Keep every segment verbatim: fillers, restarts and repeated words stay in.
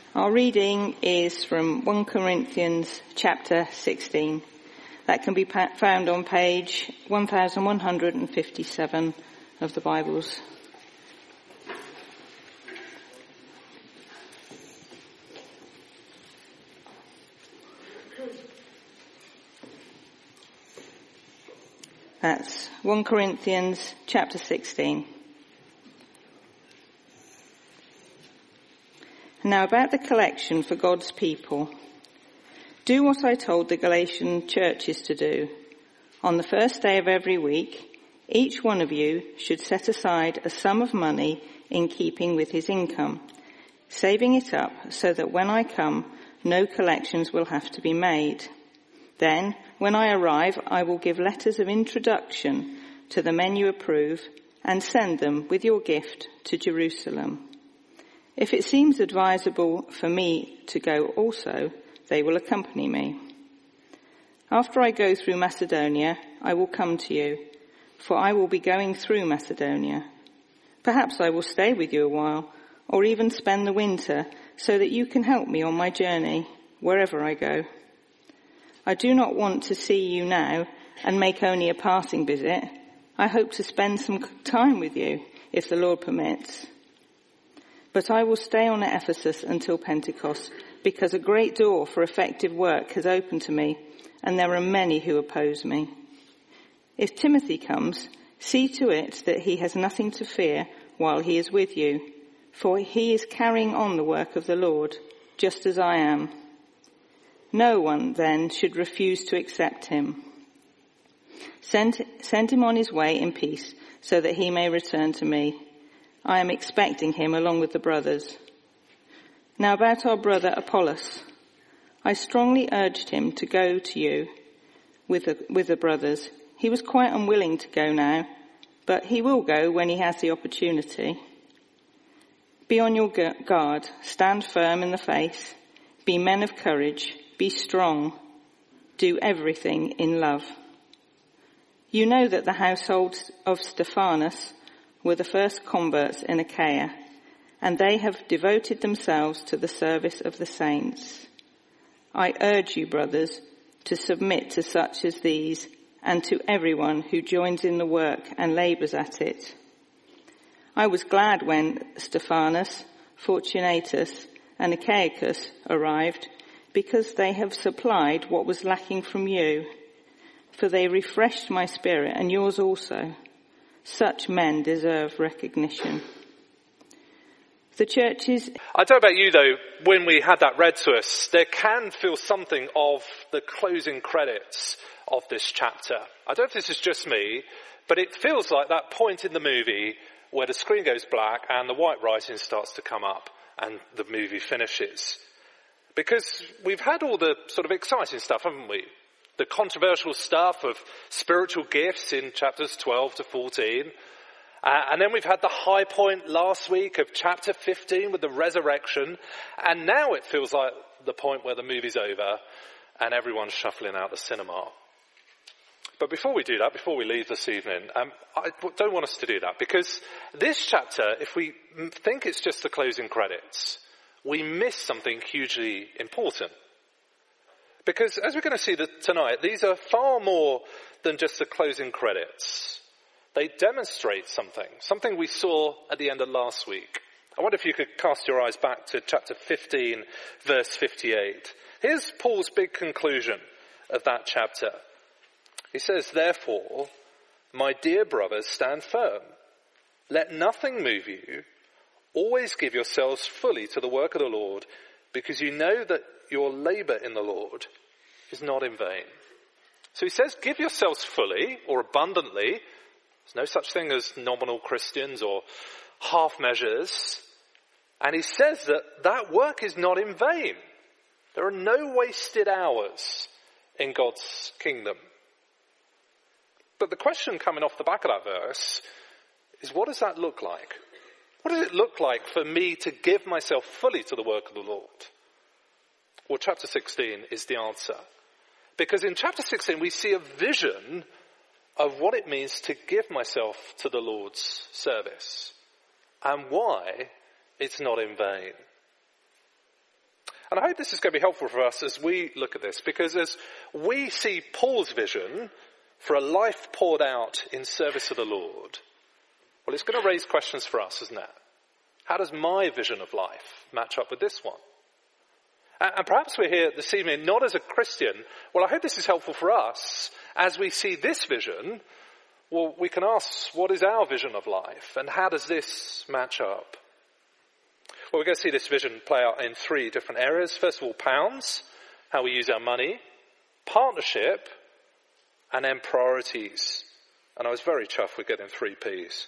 Our reading is from First Corinthians chapter sixteen. That can be found on page one thousand one hundred fifty-seven of the Bibles. That's First Corinthians chapter sixteen. Now about the collection for God's people. Do what I told the Galatian churches to do. On the first day of every week, each one of you should set aside a sum of money in keeping with his income, saving it up so that when I come, no collections will have to be made. Then, when I arrive, I will give letters of introduction to the men you approve and send them with your gift to Jerusalem. If it seems advisable for me to go also, they will accompany me. After I go through Macedonia, I will come to you, for I will be going through Macedonia. Perhaps I will stay with you a while, or even spend the winter, so that you can help me on my journey, wherever I go. I do not want to see you now and make only a passing visit. I hope to spend some time with you, if the Lord permits. But I will stay on at Ephesus until Pentecost, because a great door for effective work has opened to me, and there are many who oppose me. If Timothy comes, see to it that he has nothing to fear while he is with you, for he is carrying on the work of the Lord, just as I am. No one, then, should refuse to accept him. Send, send him on his way in peace, so that he may return to me. I am expecting him along with the brothers. Now about our brother Apollos. I strongly urged him to go to you with the, with the brothers. He was quite unwilling to go now, but he will go when he has the opportunity. Be on your guard, stand firm in the faith, be men of courage, be strong, do everything in love. You know that the household of Stephanas were the first converts in Achaia, and they have devoted themselves to the service of the saints. I urge you, brothers, to submit to such as these and to everyone who joins in the work and labours at it. I was glad when Stephanas, Fortunatus and Achaicus arrived, because they have supplied what was lacking from you, for they refreshed my spirit and yours also. Such men deserve recognition. The churches... I don't know about you though, when we had that read to us, there can feel something of the closing credits of this chapter. I don't know if this is just me, but it feels like that point in the movie where the screen goes black and the white writing starts to come up and the movie finishes. Because we've had all the sort of exciting stuff, haven't we? The controversial stuff of spiritual gifts in chapters twelve to fourteen. Uh, and then we've had the high point last week of chapter fifteen with the resurrection. And now it feels like the point where the movie's over and everyone's shuffling out the cinema. But before we do that, before we leave this evening, um, I don't want us to do that. Because this chapter, if we think it's just the closing credits, we miss something hugely important. Because as we're going to see tonight, these are far more than just the closing credits. They demonstrate something, something we saw at the end of last week. I wonder if you could cast your eyes back to chapter fifteen, verse fifty-eight. Here's Paul's big conclusion of that chapter. He says, therefore, my dear brothers, stand firm. Let nothing move you. Always give yourselves fully to the work of the Lord, because you know that your labour in the Lord is not in vain. So he says, give yourselves fully or abundantly. There's no such thing as nominal Christians or half measures. And he says that that work is not in vain. There are no wasted hours in God's kingdom. But the question coming off the back of that verse is, what does that look like? What does it look like for me to give myself fully to the work of the Lord? Well, chapter sixteen is the answer. Because in chapter sixteen, we see a vision of what it means to give myself to the Lord's service and why it's not in vain. And I hope this is going to be helpful for us as we look at this, because as we see Paul's vision for a life poured out in service of the Lord, well, it's going to raise questions for us, isn't it? How does my vision of life match up with this one? And perhaps we're here this evening not as a Christian. Well, I hope this is helpful for us. As we see this vision, well, we can ask, what is our vision of life? And how does this match up? Well, we're going to see this vision play out in three different areas. First of all, pounds, how we use our money, partnership, and then priorities. And I was very chuffed with getting three P's.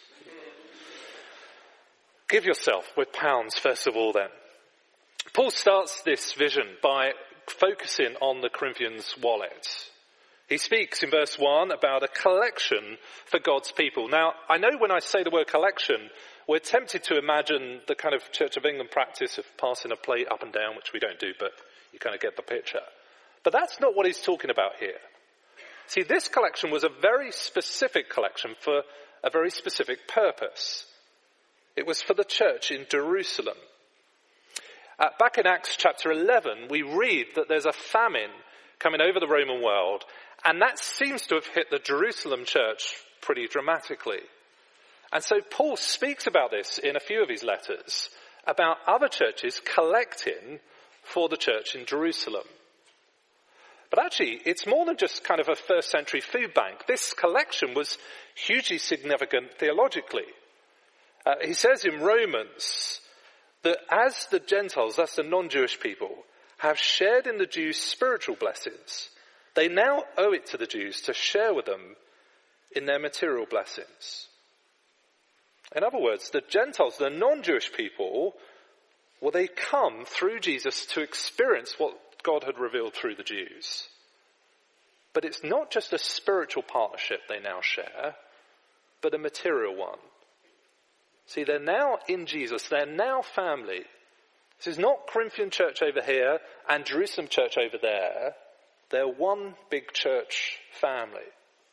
Give yourself with pounds, first of all, then. Paul starts this vision by focusing on the Corinthians' wallet. He speaks in verse one about a collection for God's people. Now, I know when I say the word collection, we're tempted to imagine the kind of Church of England practice of passing a plate up and down, which we don't do, but you kind of get the picture. But that's not what he's talking about here. See, this collection was a very specific collection for a very specific purpose. It was for the church in Jerusalem. Uh, back in Acts chapter eleven, we read that there's a famine coming over the Roman world, and that seems to have hit the Jerusalem church pretty dramatically. And so Paul speaks about this in a few of his letters, about other churches collecting for the church in Jerusalem. But actually, it's more than just kind of a first century food bank. This collection was hugely significant theologically. Uh, he says in Romans that as the Gentiles, that's the non-Jewish people, have shared in the Jews' spiritual blessings, they now owe it to the Jews to share with them in their material blessings. In other words, the Gentiles, the non-Jewish people, well, they come through Jesus to experience what God had revealed through the Jews. But it's not just a spiritual partnership they now share, but a material one. See, they're now in Jesus. They're now family. This is not Corinthian church over here and Jerusalem church over there. They're one big church family.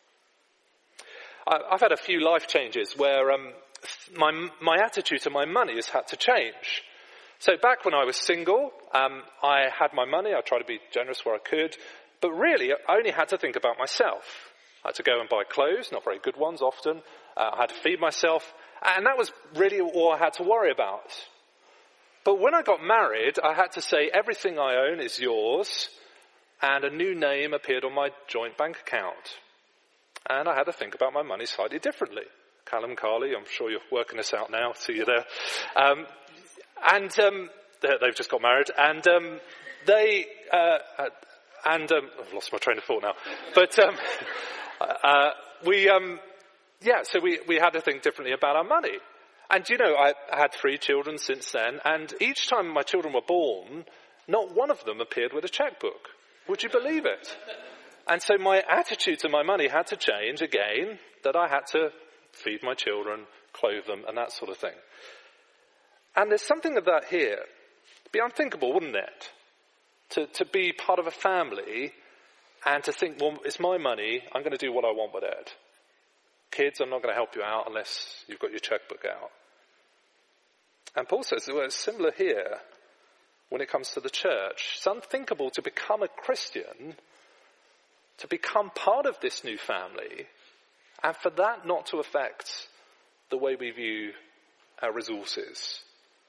I've had a few life changes where um, my my attitude to my money has had to change. So back when I was single, um, I had my money. I tried to be generous where I could. But really, I only had to think about myself. I had to go and buy clothes, not very good ones often. Uh, I had to feed myself. And that was really all I had to worry about. But when I got married, I had to say everything I own is yours, and a new name appeared on my joint bank account. And I had to think about my money slightly differently. Callum, Carly, I'm sure you're working this out now. See you there. Um, and um, they've just got married, and um, they uh, and um, I've lost my train of thought now. But um, uh, we. Um, Yeah, so we, we had to think differently about our money. And, you know, I had three children since then, and each time my children were born, not one of them appeared with a checkbook. Would you believe it? And so my attitude to my money had to change again, that I had to feed my children, clothe them, and that sort of thing. And there's something of that here. It'd be unthinkable, wouldn't it? To, to be part of a family and to think, well, it's my money, I'm going to do what I want with it. Kids, I'm not going to help you out unless you've got your checkbook out. And Paul says, well, it's similar here when it comes to the church. It's unthinkable to become a Christian, to become part of this new family, and for that not to affect the way we view our resources.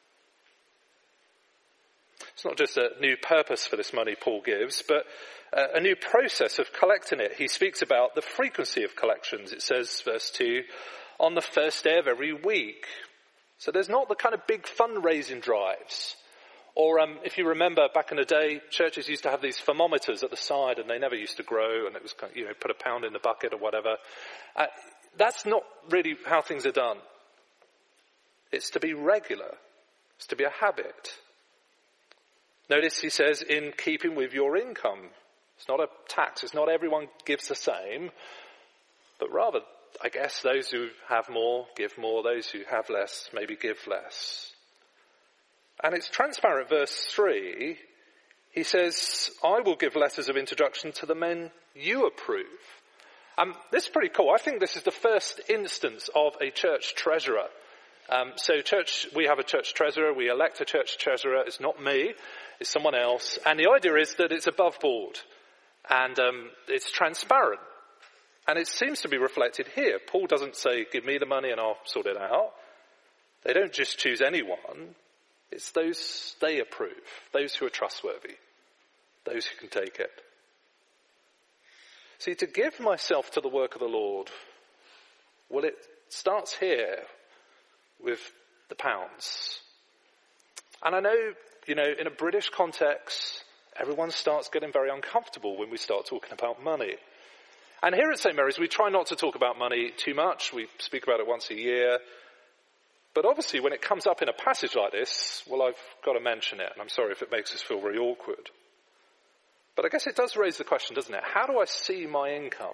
It's not just a new purpose for this money Paul gives, but a new process of collecting it. He speaks about the frequency of collections. It says, verse two, on the first day of every week. So there's not the kind of big fundraising drives. Or um, if you remember back in the day, churches used to have these thermometers at the side and they never used to grow, and it was kind of, you know, put a pound in the bucket or whatever. Uh, that's not really how things are done. It's to be regular. It's to be a habit. Notice he says, in keeping with your income. It's not a tax. It's not everyone gives the same. But rather, I guess, those who have more give more. Those who have less maybe give less. And it's transparent, verse three. He says, I will give letters of introduction to the men you approve. Um, this is pretty cool. I think this is the first instance of a church treasurer Um, so church, we have a church treasurer. We elect a church treasurer. It's not me. It's someone else. And the idea is that it's above board. And um, it's transparent. And it seems to be reflected here. Paul doesn't say, give me the money and I'll sort it out. They don't just choose anyone. It's those they approve, those who are trustworthy, those who can take it. See, to give myself to the work of the Lord, well, it starts here with the pounds. And I know, you know, in a British context, everyone starts getting very uncomfortable when we start talking about money. And here at Saint Mary's, we try not to talk about money too much. We speak about it once a year. But obviously, when it comes up in a passage like this, well, I've got to mention it. And I'm sorry if it makes us feel very awkward. But I guess it does raise the question, doesn't it? How do I see my income?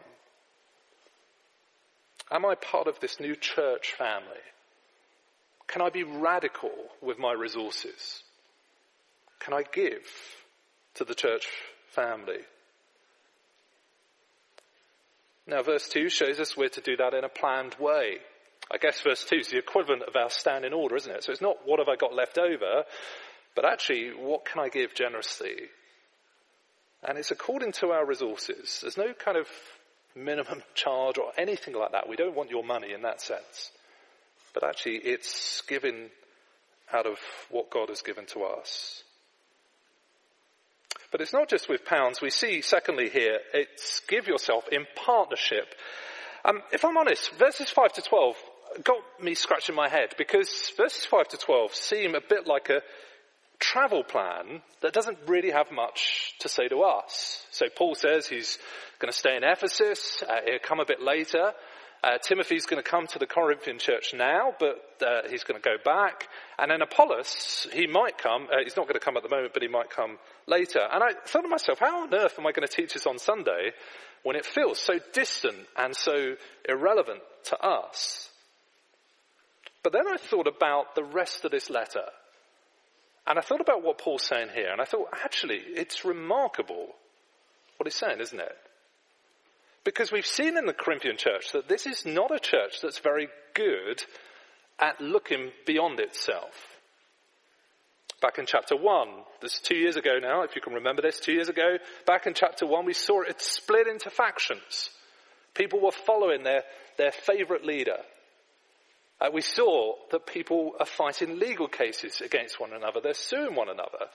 Am I part of this new church family? Can I be radical with my resources? Can I give to the church family? Now, verse two shows us we're to do that in a planned way. I guess verse two is the equivalent of our standing order, isn't it? So it's not what have I got left over, but actually what can I give generously? And it's according to our resources. There's no kind of minimum charge or anything like that. We don't want your money in that sense. But actually it's given out of what God has given to us. But it's not just with pounds. We see, secondly here, it's give yourself in partnership. Um, if I'm honest, verses five to twelve got me scratching my head because verses five to twelve seem a bit like a travel plan that doesn't really have much to say to us. So Paul says he's going to stay in Ephesus. Uh, he'll come a bit later. Uh, Timothy's going to come to the Corinthian church now, but uh, he's going to go back. And then Apollos, he might come. Uh, he's not going to come at the moment, but he might come later. And I thought to myself, how on earth am I going to teach this on Sunday when it feels so distant and so irrelevant to us? But then I thought about the rest of this letter. And I thought about what Paul's saying here. And I thought, actually, it's remarkable what he's saying, isn't it? Because we've seen in the Corinthian church that this is not a church that's very good at looking beyond itself. Back in chapter one, this two years ago now, if you can remember this, two years ago, back in chapter one, we saw it split into factions. People were following their, their favourite leader. Uh, we saw that people are fighting legal cases against one another. They're suing one another.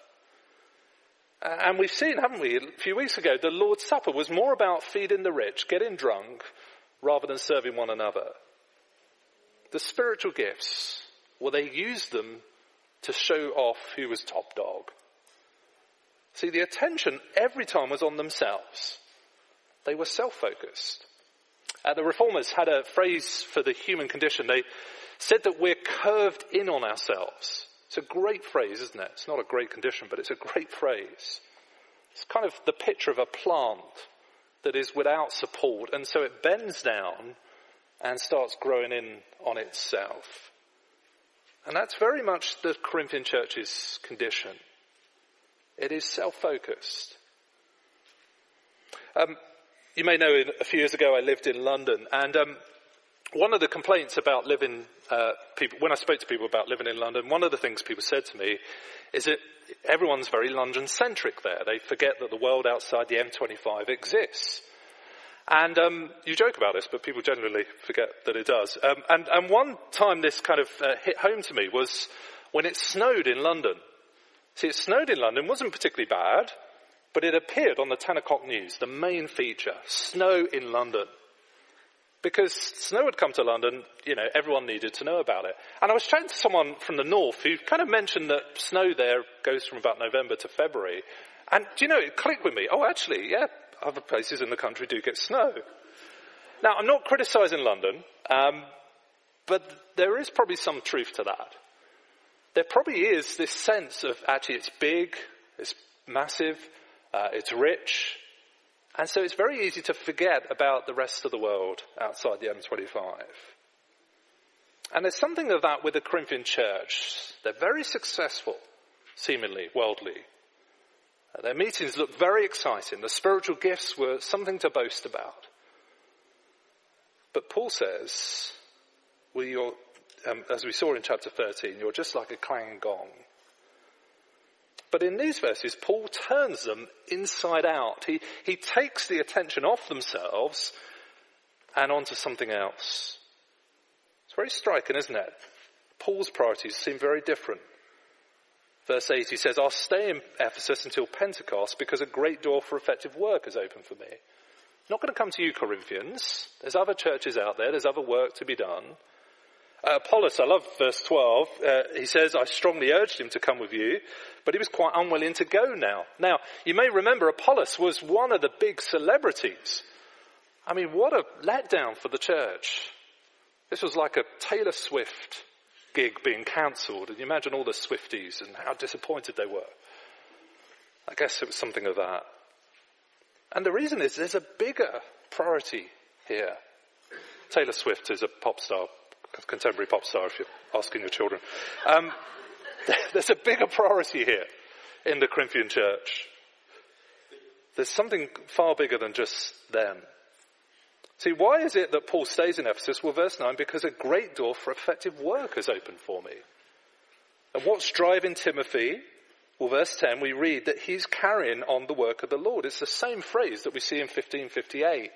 Uh, and we've seen, haven't we, a few weeks ago, the Lord's Supper was more about feeding the rich, getting drunk, rather than serving one another. The spiritual gifts, well, they used them to show off who was top dog. See, the attention every time was on themselves. They were self-focused. Uh, the Reformers had a phrase for the human condition. They said that we're curved in on ourselves. It's a great phrase, isn't it? It's not a great condition, but it's a great phrase. It's kind of the picture of a plant that is without support, and so it bends down and starts growing in on itself. And that's very much the Corinthian church's condition. It is self-focused. Um, you may know a few years ago I lived in London, and um, one of the complaints about living, uh, people, when I spoke to people about living in London, one of the things people said to me is that everyone's very London-centric there. They forget that the world outside the M twenty-five exists. And um, you joke about this, but people generally forget that it does. Um, and, and one time this kind of uh, hit home to me was when it snowed in London. See, it snowed in London, wasn't particularly bad, but it appeared on the ten o'clock news, the main feature, snow in London. Because snow had come to London, you know, everyone needed to know about it. And I was chatting to someone from the north who kind of mentioned that snow there goes from about November to February. And, do you know, it clicked with me. Oh, actually, yeah, other places in the country do get snow. Now, I'm not criticising London, um, but there is probably some truth to that. There probably is this sense of, actually, it's big, it's massive, uh, it's rich. And so it's very easy to forget about the rest of the world outside the M twenty-five. And there's something of that with the Corinthian church. They're very successful, seemingly, worldly. Uh, their meetings looked very exciting. The spiritual gifts were something to boast about. But Paul says, well, you're, um, as we saw in chapter thirteen, you're just like a clanging gong. But in these verses, Paul turns them inside out. He, he takes the attention off themselves and onto something else. It's very striking, isn't it? Paul's priorities seem very different. Verse eight, he says, I'll stay in Ephesus until Pentecost because a great door for effective work is open for me. Not going to come to you, Corinthians. There's other churches out there. There's other work to be done. Uh, Apollos, I love verse twelve. Uh, he says, I strongly urged him to come with you, but he was quite unwilling to go now. Now, you may remember Apollos was one of the big celebrities. I mean, what a letdown for the church. This was like a Taylor Swift gig being cancelled, and you imagine all the Swifties and how disappointed they were. I guess it was something of that. And the reason is there's a bigger priority here. Taylor Swift is a pop star, a contemporary pop star if you're asking your children. Um, there's a bigger priority here in the Corinthian church. There's something far bigger than just them. See, why is it that Paul stays in Ephesus? Well, verse nine, because a great door for effective work has opened for me. And what's driving Timothy? Well, verse ten, we read that he's carrying on the work of the Lord. It's the same phrase that we see in fifteen fifty-eight.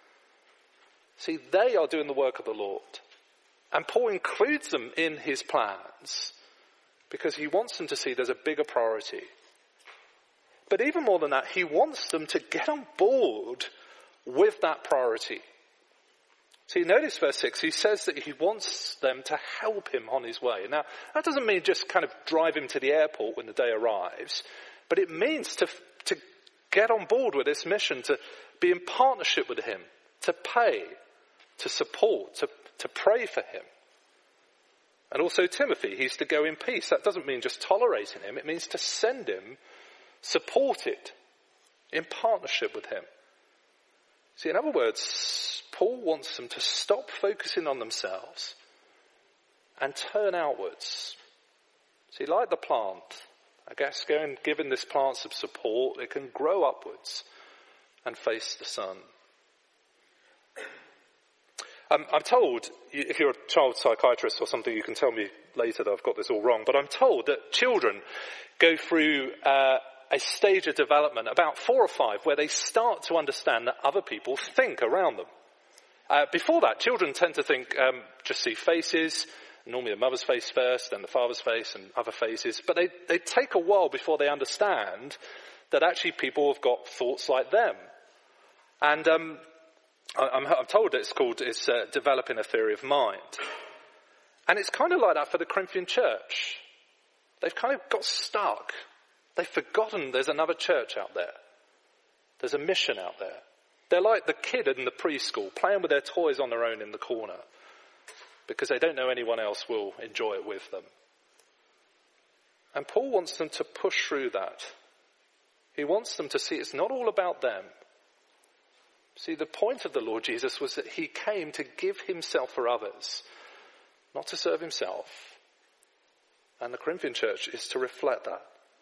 See, they are doing the work of the Lord. And Paul includes them in his plans because he wants them to see there's a bigger priority. But even more than that, he wants them to get on board with that priority. See, notice verse six, he says that he wants them to help him on his way. Now, that doesn't mean just kind of drive him to the airport when the day arrives, but it means to, to get on board with this mission, to be in partnership with him, to pay, to support, to, to pray for him. And also Timothy, he's to go in peace. That doesn't mean just tolerating him, it means to send him, support it, in partnership with him. See, in other words, Paul wants them to stop focusing on themselves and turn outwards. See, like the plant, I guess going, giving this plant some support, it can grow upwards and face the sun. Um, I'm told, if you're a child psychiatrist or something, you can tell me later that I've got this all wrong, but I'm told that children go through uh, a stage of development, about four or five, where they start to understand that other people think around them. Uh, before that, children tend to think, um, just see faces, normally the mother's face first, then the father's face and other faces, but they, they take a while before they understand that actually people have got thoughts like them. And um, I, I'm, I'm told it's called, it's uh, developing a theory of mind. And it's kind of like that for the Corinthian church. They've kind of got stuck. They've forgotten there's another church out there. There's a mission out there. They're like the kid in the preschool, playing with their toys on their own in the corner, because they don't know anyone else will enjoy it with them. And Paul wants them to push through that. He wants them to see it's not all about them. See, the point of the Lord Jesus was that he came to give himself for others, not to serve himself. And the Corinthian church is to reflect that.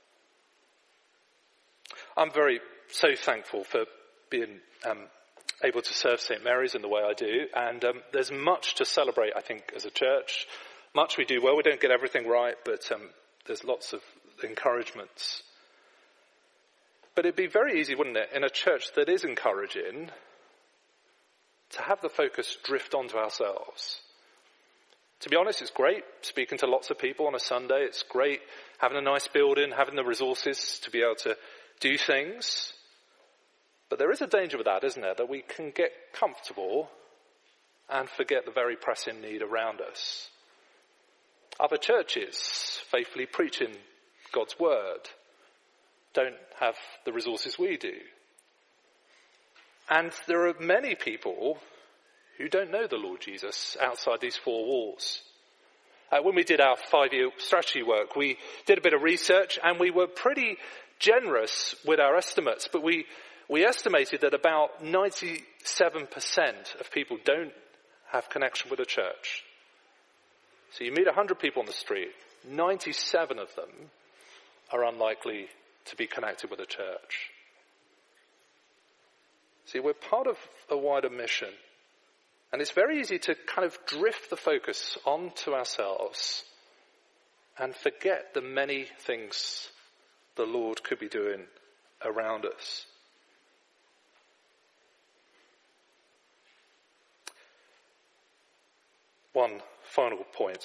I'm very, so thankful for being um, able to serve Saint Mary's in the way I do. And um, there's much to celebrate, I think, as a church. Much we do well. We don't get everything right, but um, there's lots of encouragements. But it'd be very easy, wouldn't it, in a church that is encouraging, to have the focus drift onto ourselves. To be honest, it's great speaking to lots of people on a Sunday. It's great having a nice building, having the resources to be able to do things. But there is a danger with that, isn't there? That we can get comfortable and forget the very pressing need around us. Other churches, faithfully preaching God's word, don't have the resources we do. And there are many people who don't know the Lord Jesus outside these four walls. Uh, when we did our five-year strategy work, we did a bit of research and we were pretty generous with our estimates, but we, we estimated that about ninety-seven percent of people don't have connection with a church. So you meet one hundred people on the street, ninety-seven of them are unlikely to be connected with a church. See, we're part of a wider mission. And it's very easy to kind of drift the focus onto ourselves and forget the many things the Lord could be doing around us. One final point.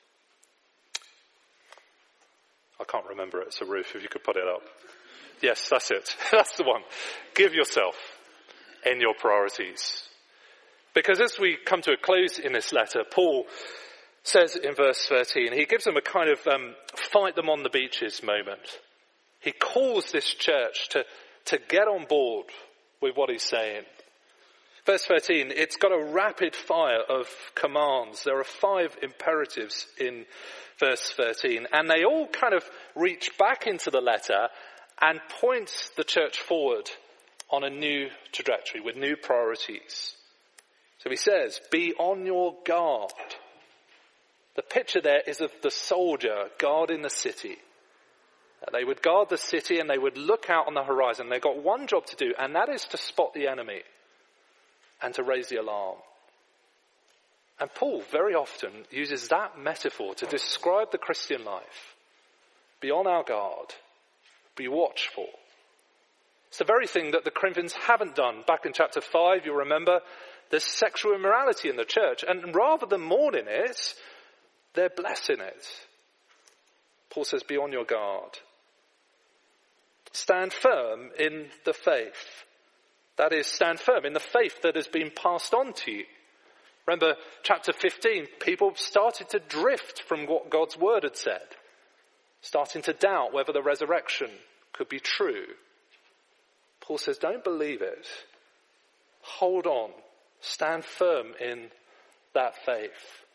I can't remember it, so Ruth, if you could put it up. Yes, that's it. That's the one. Give yourself in your priorities. Because as we come to a close in this letter, Paul says in verse thirteen, he gives them a kind of um, fight them on the beaches moment. He calls this church to, to get on board with what he's saying. Verse thirteen, it's got a rapid fire of commands. There are five imperatives in verse thirteen, and they all kind of reach back into the letter and point the church forward on a new trajectory with new priorities. So he says, be on your guard. The picture there is of the soldier guarding the city. They would guard the city and they would look out on the horizon. They've got one job to do, and that is to spot the enemy and to raise the alarm. And Paul very often uses that metaphor to describe the Christian life. Be on our guard. Be watchful. It's the very thing that the Corinthians haven't done. Back in chapter five, you'll remember, there's sexual immorality in the church. And rather than mourning it, they're blessing it. Paul says, be on your guard. Stand firm in the faith. That is, stand firm in the faith that has been passed on to you. Remember, chapter fifteen, people started to drift from what God's word had said, starting to doubt whether the resurrection could be true. Paul says, don't believe it. Hold on. Stand firm in that faith.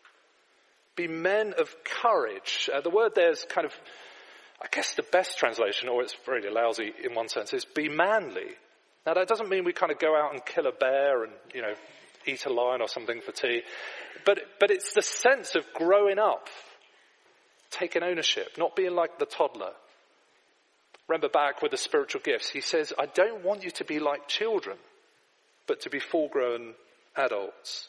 Be men of courage. Uh, the word there is kind of, I guess the best translation, or it's really lousy in one sense, is be manly. Now that doesn't mean we kind of go out and kill a bear and, you know, eat a lion or something for tea. But, but it's the sense of growing up, taking ownership, not being like the toddler. Remember back with the spiritual gifts, he says, I don't want you to be like children, but to be full-grown adults.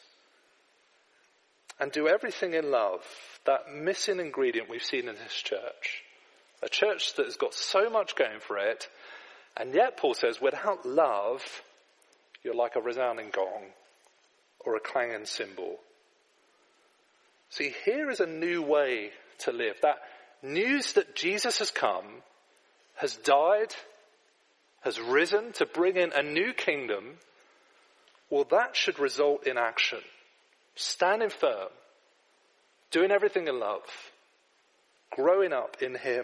And do everything in love, that missing ingredient we've seen in this church. A church that has got so much going for it, and yet Paul says, without love, you're like a resounding gong or a clanging cymbal. See, here is a new way to live. That news that Jesus has come, has died, has risen to bring in a new kingdom, well, that should result in action. Standing firm, doing everything in love, growing up in him.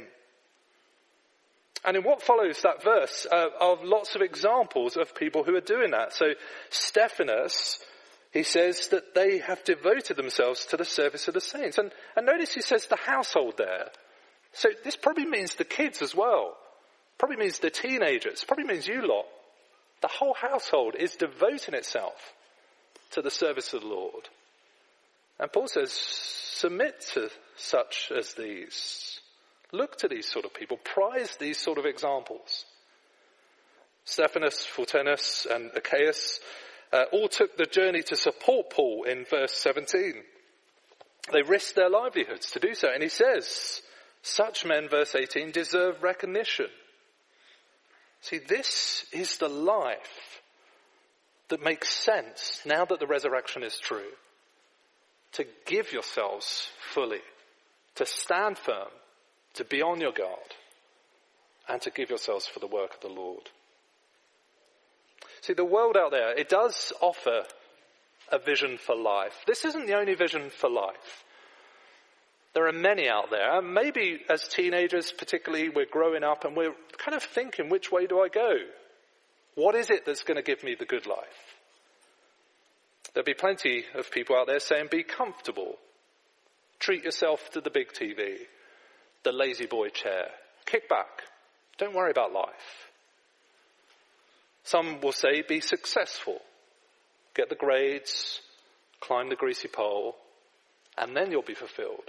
And in what follows that verse uh, are lots of examples of people who are doing that. So Stephanus, he says that they have devoted themselves to the service of the saints. And, and notice he says the household there. So this probably means the kids as well. Probably means the teenagers. Probably means you lot. The whole household is devoting itself to the service of the Lord. And Paul says, submit to such as these. Look to these sort of people. Prize these sort of examples. Stephanus, Fortunus, and Achaeus uh, all took the journey to support Paul in verse seventeen. They risked their livelihoods to do so. And he says, such men, verse eighteen, deserve recognition. See, this is the life that makes sense now that the resurrection is true. To give yourselves fully, to stand firm, to be on your guard, and to give yourselves for the work of the Lord. See, the world out there, it does offer a vision for life. This isn't the only vision for life. There are many out there. And maybe as teenagers, particularly, we're growing up and we're kind of thinking, which way do I go? What is it that's going to give me the good life? There'll be plenty of people out there saying, be comfortable. Treat yourself to the big T V, the lazy boy chair. Kick back. Don't worry about life. Some will say, be successful. Get the grades, climb the greasy pole, and then you'll be fulfilled.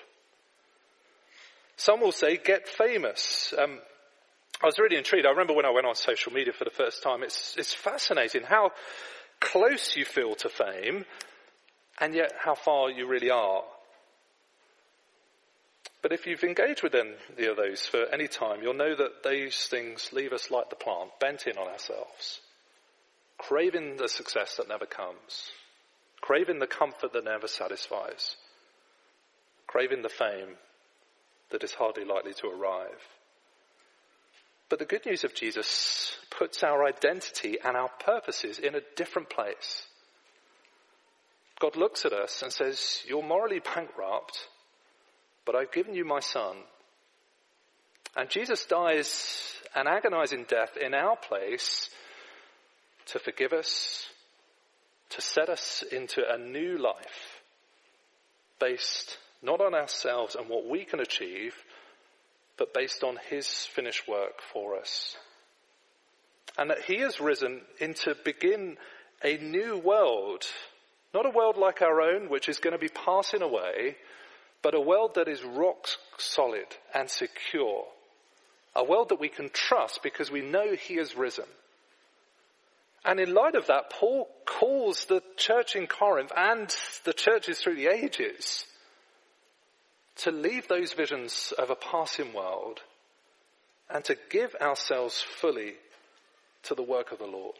Some will say, get famous. Um, I was really intrigued. I remember when I went on social media for the first time, it's, it's fascinating how close you feel to fame and yet how far you really are. But if you've engaged with any of those for any time, you'll know that these things leave us like the plant, bent in on ourselves, craving the success that never comes, craving the comfort that never satisfies, craving the fame that is hardly likely to arrive. But the good news of Jesus puts our identity and our purposes in a different place. God looks at us and says, you're morally bankrupt, but I've given you my son. And Jesus dies an agonizing death in our place to forgive us, to set us into a new life based not on ourselves and what we can achieve, but based on his finished work for us. And that he has risen in to begin a new world, not a world like our own, which is going to be passing away, but a world that is rock solid and secure. A world that we can trust because we know he has risen. And in light of that, Paul calls the church in Corinth and the churches through the ages to leave those visions of a passing world and to give ourselves fully to the work of the Lord.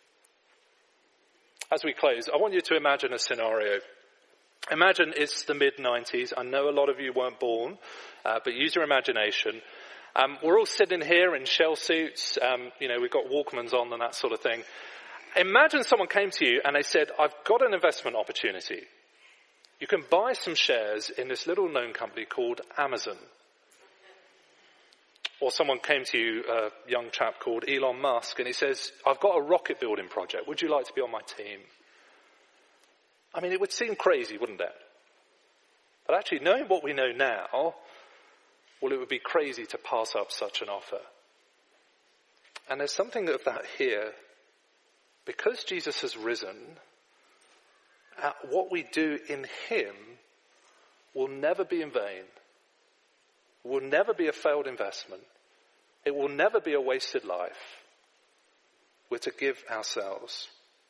As we close, I want you to imagine a scenario. Imagine it's the mid nineties. I know a lot of you weren't born, uh, but use your imagination. Um, we're all sitting here in shell suits. Um, you know, we've got Walkmans on and that sort of thing. Imagine someone came to you and they said, I've got an investment opportunity. You can buy some shares in this little known company called Amazon. Or someone came to you, a young chap called Elon Musk, and he says, I've got a rocket building project. Would you like to be on my team? I mean, it would seem crazy, wouldn't it? But actually, knowing what we know now, well, it would be crazy to pass up such an offer. And there's something of that here. Because Jesus has risen, Uh, what we do in him will never be in vain, will never be a failed investment. It will never be a wasted life. We're to give ourselves.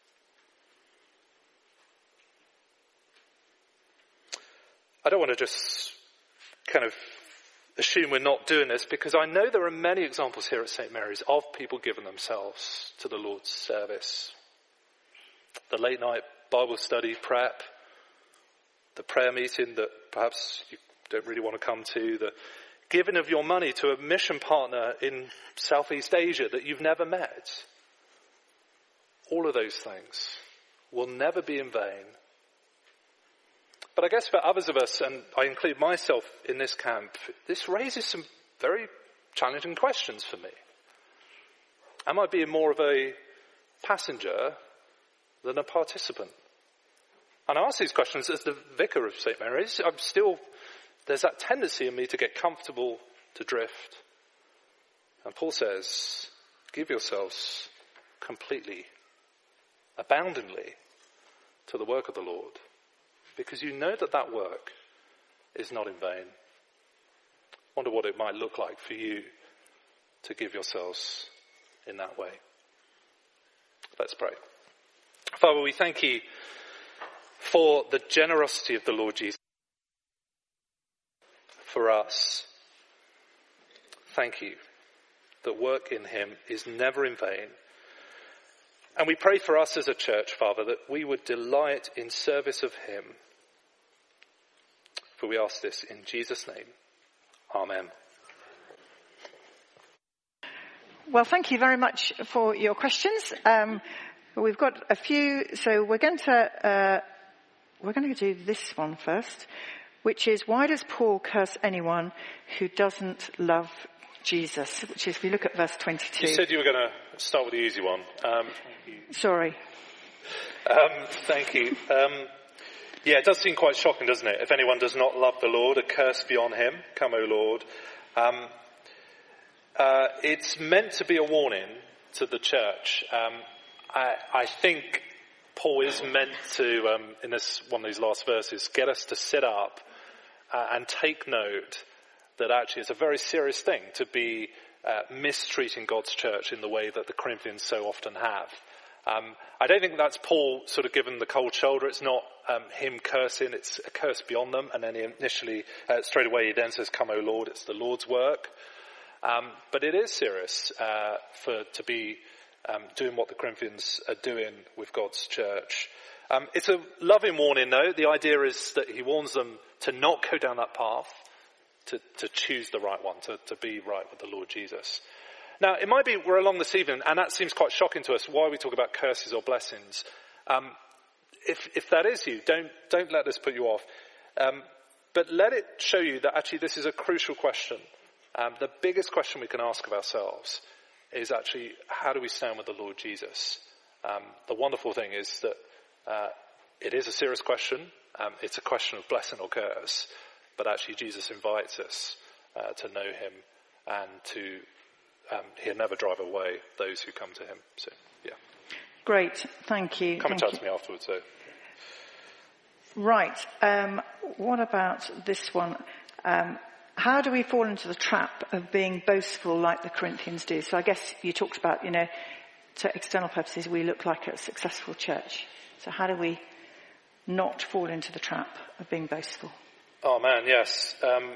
I don't want to just kind of assume we're not doing this, because I know there are many examples here at Saint Mary's of people giving themselves to the Lord's service. The late night Bible study prep, the prayer meeting that perhaps you don't really want to come to, the giving of your money to a mission partner in Southeast Asia that you've never met. All of those things will never be in vain. But I guess for others of us, and I include myself in this camp, this raises some very challenging questions for me. Am I being more of a passenger than a participant? And I ask these questions as the vicar of Saint Mary's. I'm still, there's that tendency in me to get comfortable, to drift. And Paul says, give yourselves completely, aboundingly to the work of the Lord, because you know that that work is not in vain. Wonder what it might look like for you to give yourselves in that way. Let's pray. Father, we thank you for the generosity of the Lord Jesus for us. Thank you that work in him is never in vain. And we pray for us as a church, Father, that we would delight in service of him. For we ask this in Jesus' name. Amen. Well, thank you very much for your questions. Um, we've got a few, so we're going to uh, we're going to do this one first, which is, why does Paul curse anyone who doesn't love Jesus? Which is, if you look at verse twenty-two. You said you were going to start with the easy one. Um, Sorry. Um, thank you. Um, yeah, it does seem quite shocking, doesn't it? If anyone does not love the Lord, a curse be on him. Come, O Lord. Um, uh, it's meant to be a warning to the church. Um, I, I think Paul is meant to, um, in this one of these last verses, get us to sit up uh, and take note that actually it's a very serious thing to be uh, mistreating God's church in the way that the Corinthians so often have. Um, I don't think that's Paul sort of given the cold shoulder. It's not um, him cursing. It's a curse beyond them. And then he initially, uh, straight away, he then says, "Come, O Lord." It's the Lord's work. Um, but it is serious uh, for to be um, doing what the Corinthians are doing with God's church. Um, it's a loving warning, though. The idea is that he warns them to not go down that path, to, to choose the right one, to, to be right with the Lord Jesus. Now, it might be we're along this evening, and that seems quite shocking to us, why we talk about curses or blessings. Um, if, if that is you, don't, don't let this put you off. Um, but let it show you that actually this is a crucial question. Um, the biggest question we can ask of ourselves is actually, how do we stand with the Lord Jesus? Um, the wonderful thing is that uh, it is a serious question. Um, it's a question of blessing or curse. But actually Jesus invites us uh, to know him and to, um, he'll never drive away those who come to him. So, yeah. Great, thank you. Come and thank chat you. to me afterwards, so. Right, um, what about this one? Um, how do we fall into the trap of being boastful like the Corinthians do? So I guess you talked about, you know, to external purposes we look like a successful church. So how do we not fall into the trap of being boastful? Oh man, yes. Um,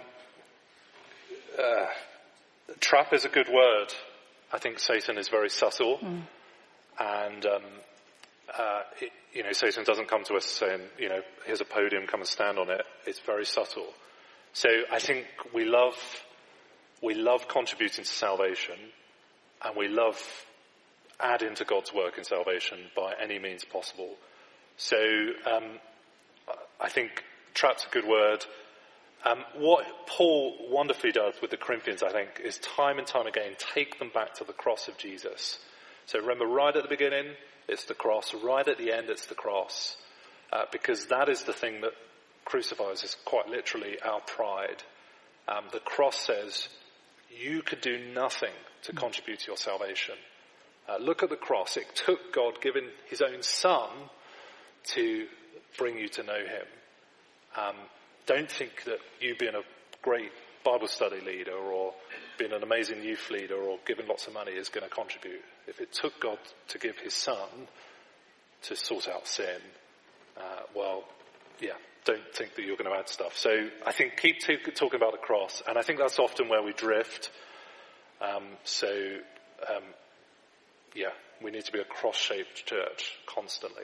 uh, trap is a good word. I think Satan is very subtle. Mm. And, um, uh, it, you know, Satan doesn't come to us saying, you know, here's a podium, come and stand on it. It's very subtle. So I think we love, we love contributing to salvation, and we love adding to God's work in salvation by any means possible. So, um, I think trap's a good word. Um, what Paul wonderfully does with the Corinthians, I think, is time and time again take them back to the cross of Jesus. So remember, right at the beginning, it's the cross. Right at the end, it's the cross. Uh, because that is the thing that crucifies us, quite literally, our pride. Um, the cross says, you could do nothing to contribute to your salvation. Uh, look at the cross. It took God giving his own son to bring you to know him. Um, don't think that you being a great Bible study leader or being an amazing youth leader or giving lots of money is going to contribute. If it took God to give his son to sort out sin, uh, well, yeah, don't think that you're going to add stuff. So I think keep t- talking about the cross, and I think that's often where we drift. Um, so, um, yeah, we need to be a cross-shaped church constantly.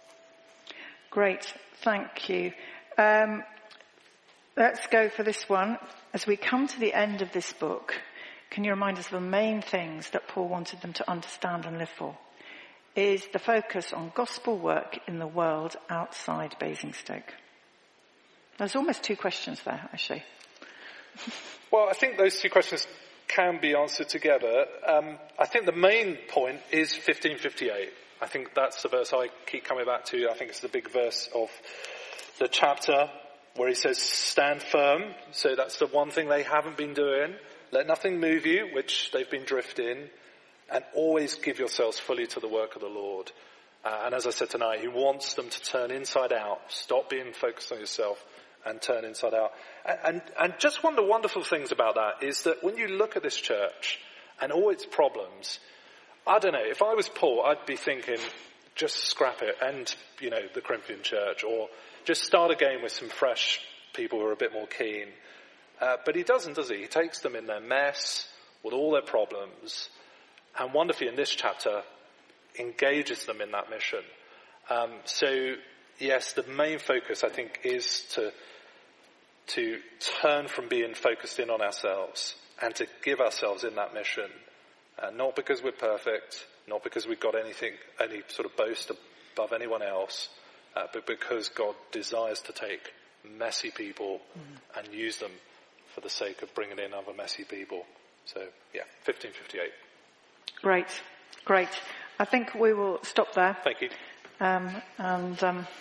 Great, thank you. Um, let's go for this one. As we come to the end of this book, can you remind us of the main things that Paul wanted them to understand and live for? Is the focus on gospel work in the world outside Basingstoke? There's almost two questions there, actually. Well, I think those two questions can be answered together. Um, I think the main point is fifteen fifty-eight. I think that's the verse I keep coming back to. I think it's the big verse of the chapter where he says, stand firm. So that's the one thing they haven't been doing. Let nothing move you, which they've been drifting. And always give yourselves fully to the work of the Lord. Uh, and as I said tonight, he wants them to turn inside out. Stop being focused on yourself and turn inside out. And, and, and just one of the wonderful things about that is that when you look at this church and all its problems, I don't know, if I was Paul, I'd be thinking, just scrap it and, you know, the Corinthian church, or just start again with some fresh people who are a bit more keen. Uh, but he doesn't, does he? He takes them in their mess with all their problems, and wonderfully in this chapter engages them in that mission. Um, so, yes, the main focus, I think, is to to turn from being focused in on ourselves and to give ourselves in that mission. Uh, not because we're perfect, not because we've got anything, any sort of boast above anyone else, uh, but because God desires to take messy people mm. and use them for the sake of bringing in other messy people. So, yeah, fifteen fifty-eight. Great, great. I think we will stop there. Thank you. Um, and um,